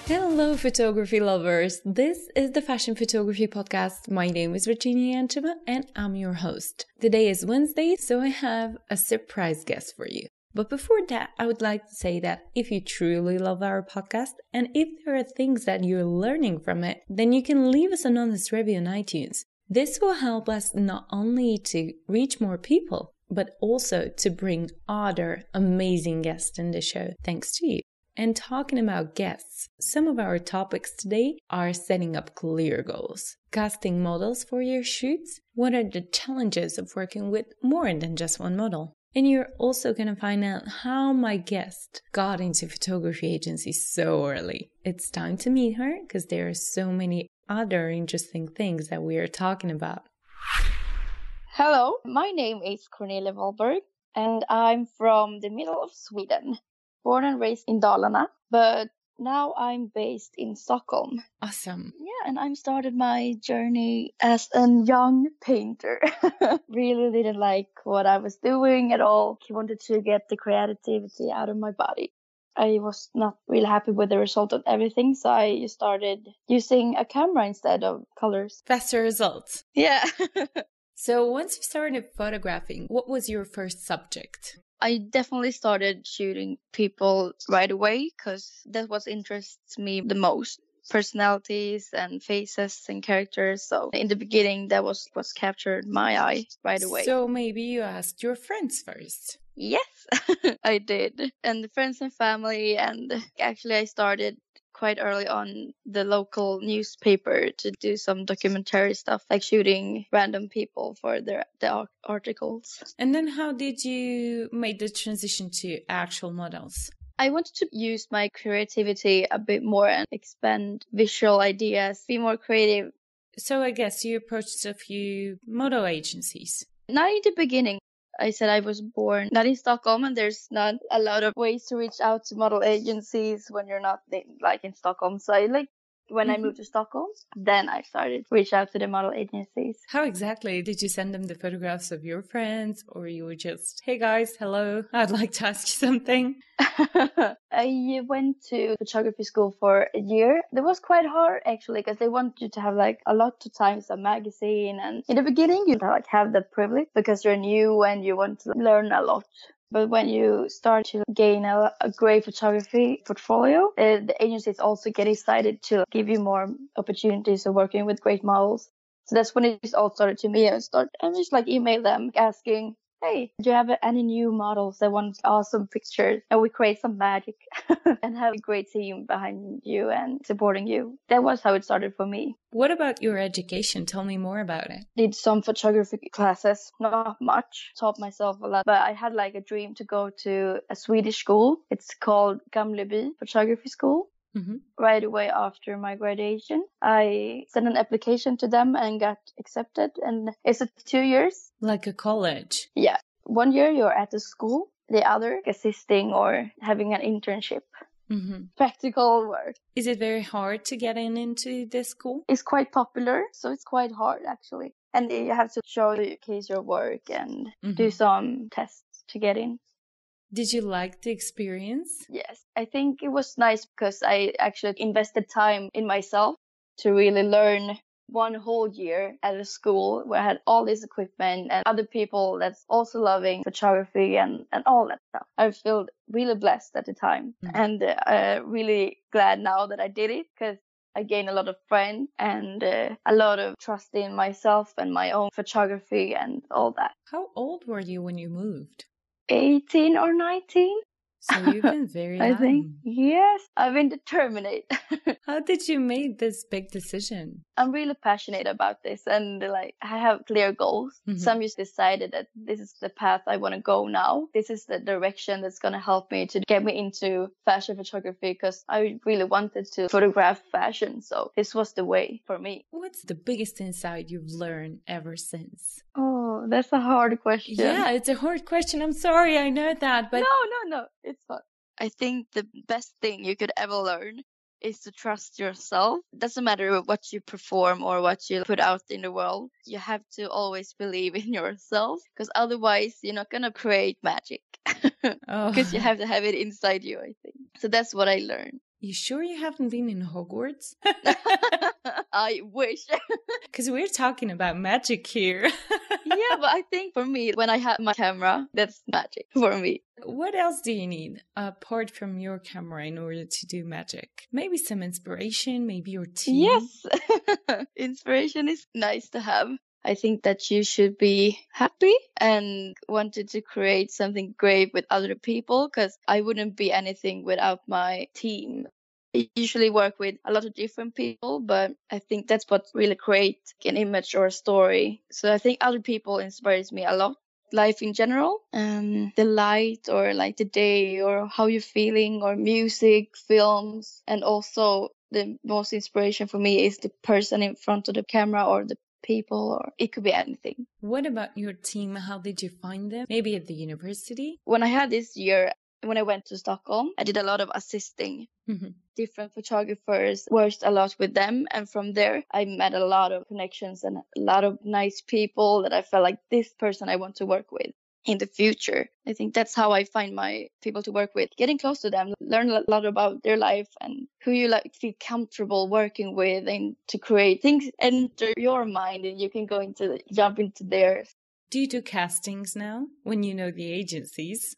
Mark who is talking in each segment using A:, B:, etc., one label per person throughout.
A: Hello, photography lovers. This is the Fashion Photography Podcast. My name is Virginia Yancheva and I'm your host. Today is Wednesday, so I have a surprise guest for you. But before that, I would like to say that if you truly love our podcast and if there are things that you're learning from it, then you can leave us an honest review on iTunes. This will help us not only to reach more people, but also to bring other amazing guests in the show, thanks to you. And talking about guests, some of our topics today are setting up clear goals, casting models for your shoots, what are the challenges of working with more than just one model. And you're also going to find out how my guest got into photography agencies so early. It's time to meet her because there are so many other interesting things that we are talking about.
B: Hello, my name is Cornelia Wahlberg and I'm from the middle of Sweden. Born and raised in Dalarna, but now I'm based in Stockholm.
A: Awesome.
B: Yeah, and I started my journey as a young painter. Really didn't like what I was doing at all. I wanted to get the creativity out of my body. I was not really happy with the result of everything, so I started using a camera instead of colors.
A: Faster results.
B: Yeah.
A: So once you started photographing, what was your first subject?
B: I definitely started shooting people right away because that's what interests me the most. Personalities and faces and characters. So in the beginning, that was what captured my eye right away.
A: So maybe you asked your friends first.
B: Yes, I did. And the friends and family. And actually, I started quite early on the local newspaper to do some documentary stuff, like shooting random people for the articles.
A: And then how did you make the transition to actual models?
B: I wanted to use my creativity a bit more and expand visual ideas, be more creative.
A: So I guess you approached a few model agencies.
B: Not in the beginning. I said I was born not in Stockholm, and there's not a lot of ways to reach out to model agencies when you're not in Stockholm. So when I moved to Stockholm, then I started to reach out to the model agencies.
A: How exactly? Did you send them the photographs of your friends, or you were just, hey guys, hello, I'd like to ask you something?
B: I went to photography school for a year. It was quite hard actually because they want you to have a lot of times a magazine, and in the beginning you have the privilege because you're new and you want to learn a lot. But when you start to gain a great photography portfolio, the agencies also get excited to give you more opportunities of working with great models. So that's when it all started to me. I just email them asking, hey, do you have any new models that want awesome pictures? And we create some magic and have a great team behind you and supporting you. That was how it started for me.
A: What about your education? Tell me more about it.
B: Did some photography classes, not much. Taught myself a lot, but I had a dream to go to a Swedish school. It's called Gamleby Photography School.
A: Mm-hmm.
B: Right away after my graduation, I sent an application to them and got accepted. And it's 2 years.
A: Like a college?
B: Yeah. 1 year you're at the school, the other assisting or having an internship.
A: Mm-hmm.
B: Practical work.
A: Is it very hard to get into this school?
B: It's quite popular, so it's quite hard actually. And you have to showcase your work and do some tests to get in.
A: Did you like the experience?
B: Yes, I think it was nice because I actually invested time in myself to really learn 1 whole year at a school where I had all this equipment and other people that's also loving photography and all that stuff. I feel really blessed at the time and really glad now that I did it because I gained a lot of friends and a lot of trust in myself and my own photography and all that.
A: How old were you when you moved?
B: 18 or 19.
A: So you've been very young.
B: I think, yes, I've been determined.
A: How did you make this big decision?
B: I'm really passionate about this and I have clear goals. So I'm just decided that this is the path I want to go now. This is the direction that's going to help me to get me into fashion photography because I really wanted to photograph fashion. So this was the way for me.
A: What's the biggest insight you've learned ever since?
B: Oh, that's a hard question.
A: Yeah, it's a hard question. I'm sorry, I know that, but...
B: No, it's not. I think the best thing you could ever learn is to trust yourself. It doesn't matter what you perform or what you put out in the world. You have to always believe in yourself because otherwise you're not going to create magic because you have to have it inside you, I think. So that's what I learned.
A: You sure you haven't been in Hogwarts?
B: I wish.
A: Because we're talking about magic here.
B: Yeah, but I think for me, when I have my camera, that's magic for me.
A: What else do you need apart from your camera in order to do magic? Maybe some inspiration, maybe your team.
B: Yes, inspiration is nice to have. I think that you should be happy and wanted to create something great with other people, because I wouldn't be anything without my team. I usually work with a lot of different people, but I think that's what really creates an image or a story. So I think other people inspires me a lot. Life in general, the light or like the day or how you're feeling, or music, films, and also the most inspiration for me is the person in front of the camera or the people, or it could be anything.
A: What about your team? How did you find them? Maybe at the university?
B: When I had this year, when I went to Stockholm, I did a lot of assisting.
A: Mm-hmm.
B: Different photographers, worked a lot with them, and from there I met a lot of connections and a lot of nice people that I felt like this person I want to work with in the future. I think that's how I find my people to work with, getting close to them, learn a lot about their life and who you like feel comfortable working with, and to create things enter your mind and you can jump into theirs.
A: Do you do castings now when you know the agencies?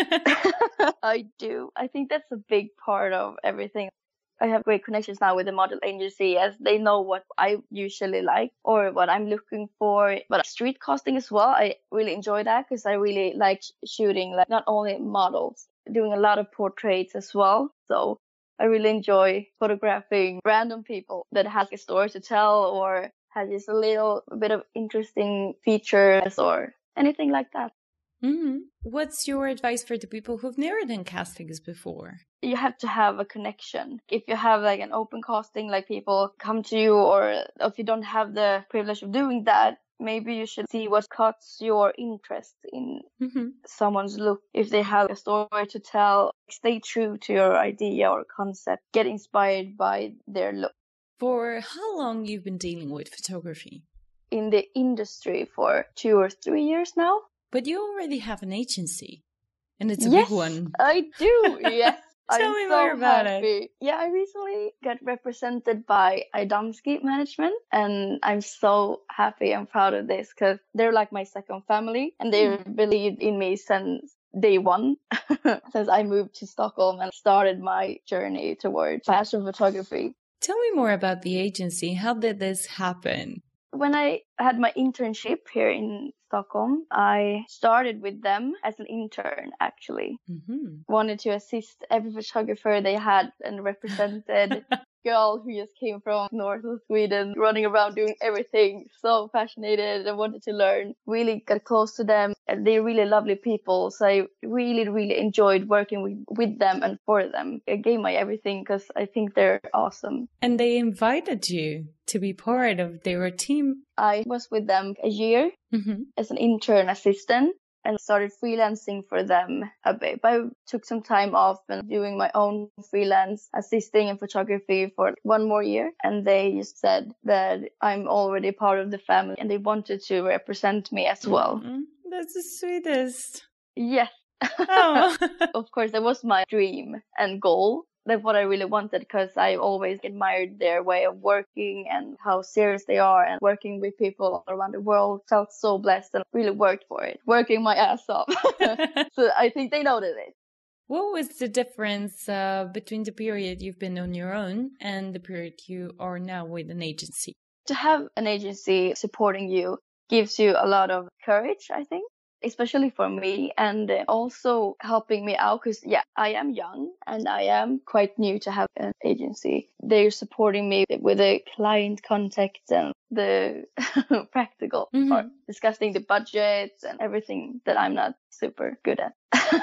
B: I do. I think that's a big part of everything. I have great connections now with the model agency, as they know what I usually like or what I'm looking for. But street casting as well, I really enjoy that, because I really like shooting like not only models, doing a lot of portraits as well. So I really enjoy photographing random people that has a story to tell or has just a little bit of interesting features or anything like that.
A: Mm-hmm. What's your advice for the people who've never done castings before?
B: You have to have a connection. If you have like an open casting, like people come to you, or if you don't have the privilege of doing that, maybe you should see what cuts your interest in someone's look. If they have a story to tell, stay true to your idea or concept. Get inspired by their look.
A: For how long you've been dealing with photography?
B: In the industry for 2 or 3 years now.
A: But you already have an agency, and it's a
B: Yes,
A: big one.
B: I do. Yes.
A: Tell me more about it.
B: Yeah, I recently got represented by Adamski Management, and I'm so happy and proud of this, because they're like my second family, and they believed in me since day one, since I moved to Stockholm and started my journey towards fashion photography.
A: Tell me more about the agency. How did this happen?
B: When I had my internship here in Stockholm, I started with them as an intern, actually. Wanted to assist every photographer they had and represented. Girl who just came from north of Sweden, running around doing everything, so passionate and wanted to learn. Really got close to them, and they're really lovely people. So I really enjoyed working with them and for them. I gave my everything because I think they're awesome.
A: And they invited you to be part of their team.
B: I was with them a year as an intern assistant, and started freelancing for them a bit. But I took some time off and doing my own freelance assisting in photography for 1 more year. And they just said that I'm already part of the family, and they wanted to represent me as well.
A: That's the sweetest.
B: Yes.
A: Oh.
B: Of course, that was my dream and goal. That's what I really wanted, because I always admired their way of working and how serious they are, and working with people around the world. Felt so blessed and really worked for it, working my ass off. So I think they noticed it.
A: What was the difference between the period you've been on your own and the period you are now with an agency?
B: To have an agency supporting you gives you a lot of courage, I think. Especially for me, and also helping me out, because I am young and I am quite new to have an agency. They're supporting me with the client contact and the practical part, discussing the budgets and everything that I'm not super good at.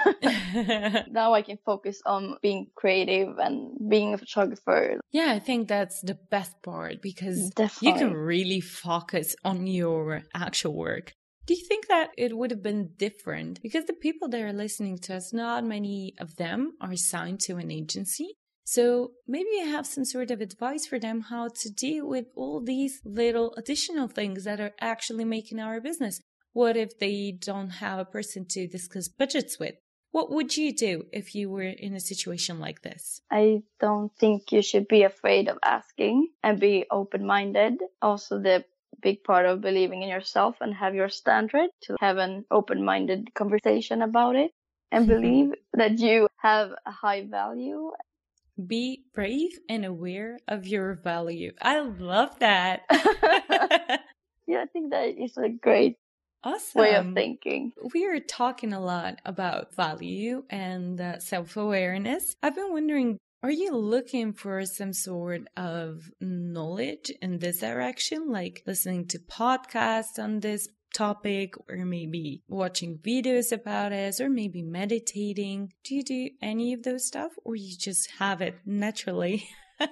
B: Now I can focus on being creative and being a photographer.
A: Yeah, I think that's the best part, because
B: Definitely.
A: You can really focus on your actual work. Do you think that it would have been different? Because the people that are listening to us, not many of them are signed to an agency. So maybe you have some sort of advice for them how to deal with all these little additional things that are actually making our business. What if they don't have a person to discuss budgets with? What would you do if you were in a situation like this?
B: I don't think you should be afraid of asking and be open-minded. Also, the big part of believing in yourself and have your standard to have an open-minded conversation about it and believe that you have a high value.
A: Be brave and aware of your value. I love that.
B: Yeah, I think that is a great
A: Awesome.
B: way of thinking.
A: We are talking a lot about value and self-awareness. I've been wondering, are you looking for some sort of knowledge in this direction, like listening to podcasts on this topic, or maybe watching videos about it, or maybe meditating? Do you do any of those stuff, or you just have it naturally?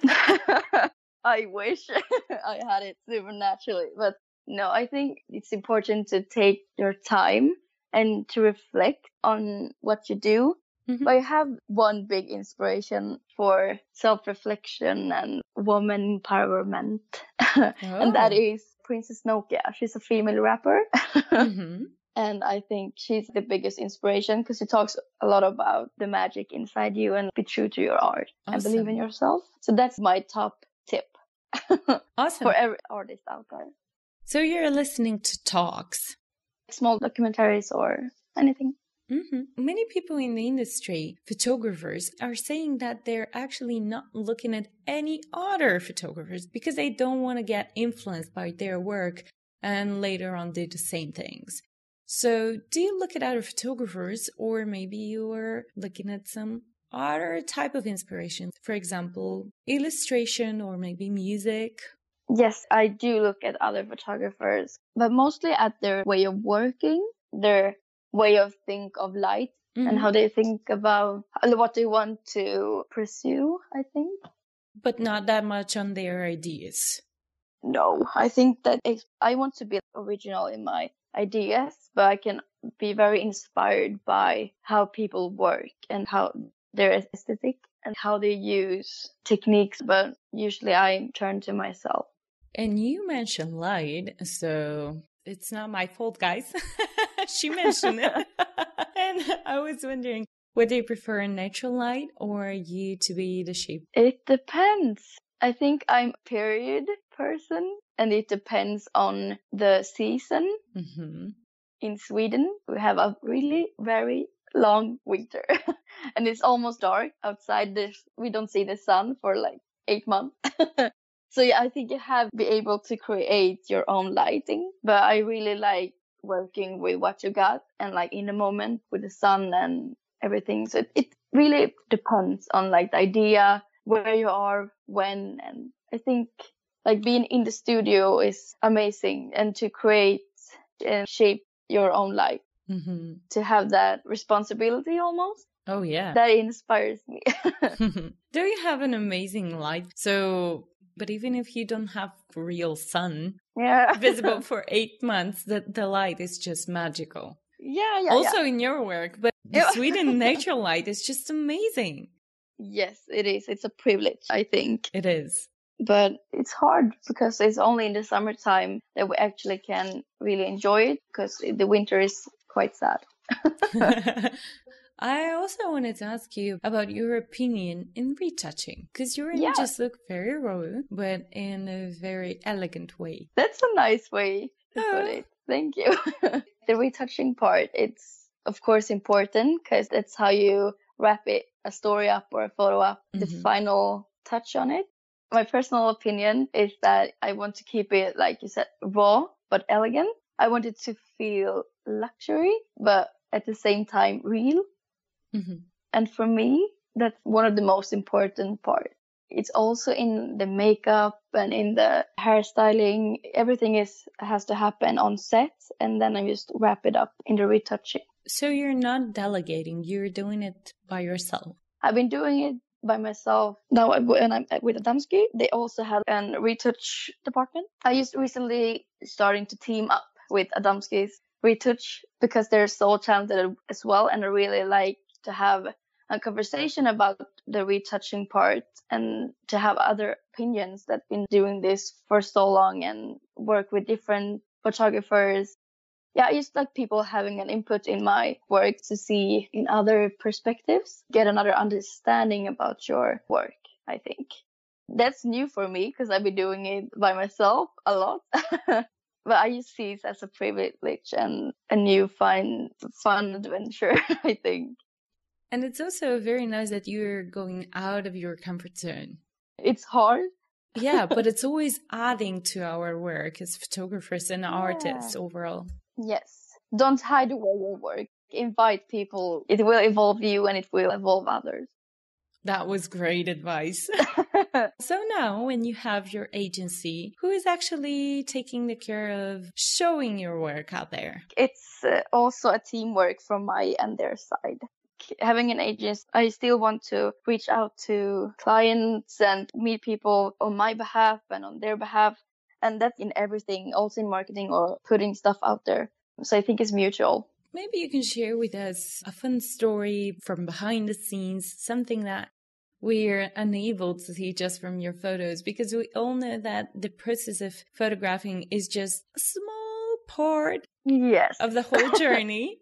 B: I wish I had it super naturally, but no, I think it's important to take your time and to reflect on what you do.
A: Mhm.
B: But I have one big inspiration for self-reflection and woman empowerment, and that
A: Oh.
B: is Princess Nokia. She's a female rapper.
A: Mhm.
B: And I think she's the biggest inspiration because she talks a lot about the magic inside you and be true to your art and believe in
A: Awesome.
B: yourself. So that's my top tip
A: Awesome.
B: for every artist out there.
A: So you're listening to talks.
B: Small documentaries or anything.
A: Many people in the industry, photographers, are saying that they're actually not looking at any other photographers because they don't want to get influenced by their work and later on do the same things. So do you look at other photographers, or maybe you're looking at some other type of inspiration? For example, illustration or maybe music?
B: Yes, I do look at other photographers, but mostly at their way of working, their way of think of light and how they think about what they want to pursue, I think.
A: But not that much on their ideas.
B: No, I think that I want to be original in my ideas, but I can be very inspired by how people work and how their aesthetic and how they use techniques, but usually I turn to myself.
A: And you mentioned light, so it's not my fault, guys. She mentioned it. And I was wondering, would you prefer natural light or you to be the shape?
B: It depends. I think I'm a period person, and it depends on the season. In Sweden, we have a really very long winter, and it's almost dark outside. We don't see the sun for like 8 months. So yeah, I think you have to be able to create your own lighting. But I really like working with what you got and like in the moment with the sun and everything. So it really depends on like the idea, where you are, when. And I think like being in the studio is amazing, and to create and shape your own life, to have that responsibility almost.
A: Oh, yeah.
B: That inspires me.
A: Do you have an amazing light? So, but even if you don't have real sun visible for 8 months, the light is just magical.
B: Yeah.
A: Also in your work, but the Sweden natural light is just amazing.
B: Yes, it is. It's a privilege, I think.
A: It is.
B: But it's hard because it's only in the summertime that we actually can really enjoy it, because the winter is quite sad.
A: I also wanted to ask you about your opinion in retouching, because your images look very raw, but in a very elegant way.
B: That's a nice way to put it. Thank you. The retouching part, it's of course important because that's how you wrap it, a story up or a photo up, the final touch on it. My personal opinion is that I want to keep it, like you said, raw but elegant. I want it to feel luxury, but at the same time real. And for me, that's one of the most important parts. It's also in the makeup and in the hairstyling. Everything has to happen on set, and then I just wrap it up in the retouching.
A: So you're not delegating, you're doing it by yourself.
B: I've been doing it by myself. Now when I'm with Adamski, they also have a retouch department. I just recently starting to team up with Adamski's retouch because they're so talented as well, and I really like to have a conversation about the retouching part and to have other opinions that been doing this for so long and work with different photographers. Yeah, I just like people having an input in my work to see in other perspectives, get another understanding about your work, I think. That's new for me because I've been doing it by myself a lot. But I just see it as a privilege and a new fun adventure, I think.
A: And it's also very nice that you're going out of your comfort zone.
B: It's hard.
A: Yeah, but it's always adding to our work as photographers and artists overall.
B: Yes. Don't hide away your work. Invite people. It will evolve you and it will evolve others.
A: That was great advice. So now when you have your agency, who is actually taking the care of showing your work out there?
B: It's also a teamwork from my and their side. Having an agency, I still want to reach out to clients and meet people on my behalf and on their behalf. And that's in everything, also in marketing or putting stuff out there. So I think it's mutual.
A: Maybe you can share with us a fun story from behind the scenes, something that we're unable to see just from your photos, because we all know that the process of photographing is just a small part of the whole journey.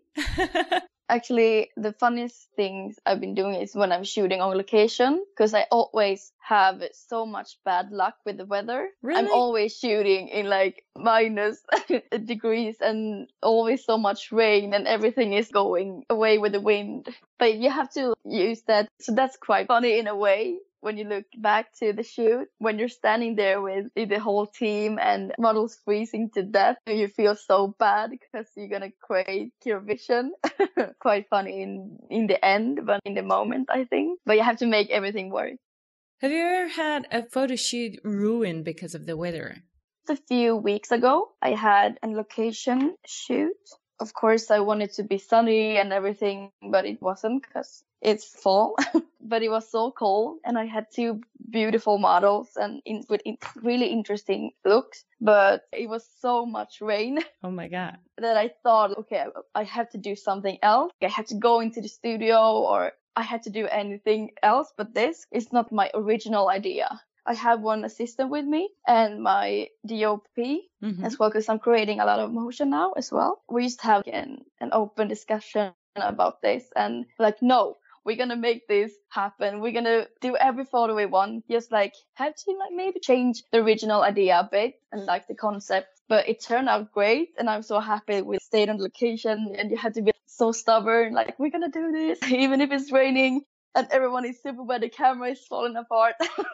B: Actually, the funniest things I've been doing is when I'm shooting on location, because I always have so much bad luck with the weather.
A: Really?
B: I'm always shooting in like minus degrees and always so much rain and everything is going away with the wind. But you have to use that. So that's quite funny in a way. When you look back to the shoot, when you're standing there with the whole team and models freezing to death, you feel so bad because you're going to create your vision. Quite funny in the end, but in the moment, I think. But you have to make everything work.
A: Have you ever had a photo shoot ruined because of the weather?
B: A few weeks ago, I had a location shoot. Of course, I wanted to be sunny and everything, but it wasn't because it's fall. But it was so cold and I had two beautiful models and with really interesting looks. But it was so much rain.
A: Oh my God.
B: That I thought, okay, I have to do something else. I have to go into the studio or I had to do anything else. But this is not my original idea. I have one assistant with me and my DOP as well, because I'm creating a lot of motion now as well. We used to have an open discussion about this and like, no, we're going to make this happen. We're going to do every photo we want. Just like have to like maybe change the original idea a bit and like the concept. But it turned out great. And I'm so happy we stayed on location and you had to be so stubborn. Like, we're going to do this even if it's raining and everyone is super wet. The camera is falling apart.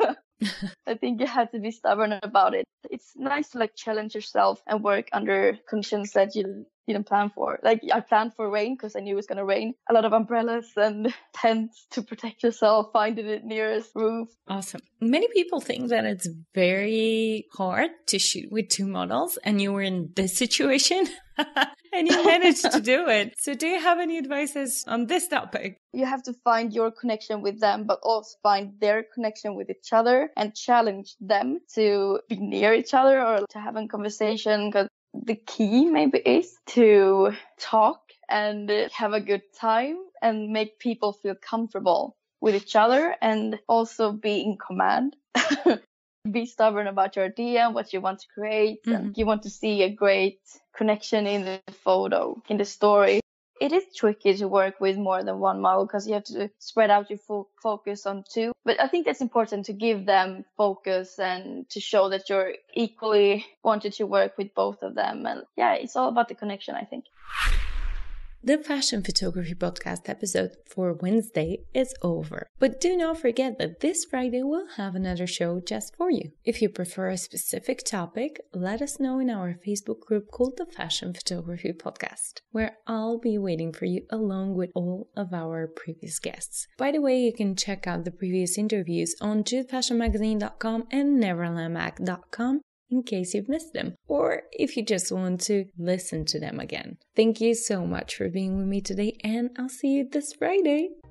B: I think you have to be stubborn about it. It's nice to like challenge yourself and work under conditions that you didn't plan for. Like I planned for rain because I knew it was going to rain. A lot of umbrellas and tents to protect yourself, finding the nearest roof.
A: Awesome. Many people think that it's very hard to shoot with two models and you were in this situation and you managed to do it. So do you have any advices on this topic?
B: You have to find your connection with them, but also find their connection with each other and challenge them to be near each other or to have a conversation. Because the key maybe is to talk and have a good time and make people feel comfortable with each other and also be in command. Be stubborn about your idea and what you want to create. And you want to see a great connection in the photo, in the story. It is tricky to work with more than one model because you have to spread out your full focus on two. But I think that's important to give them focus and to show that you're equally wanted to work with both of them. And yeah, it's all about the connection, I think.
A: The Fashion Photography Podcast episode for Wednesday is over. But do not forget that this Friday we'll have another show just for you. If you prefer a specific topic, let us know in our Facebook group called the Fashion Photography Podcast, where I'll be waiting for you along with all of our previous guests. By the way, you can check out the previous interviews on JudeFashionMagazine.com and NeverlandMag.com. in case you've missed them, or if you just want to listen to them again. Thank you so much for being with me today, and I'll see you this Friday.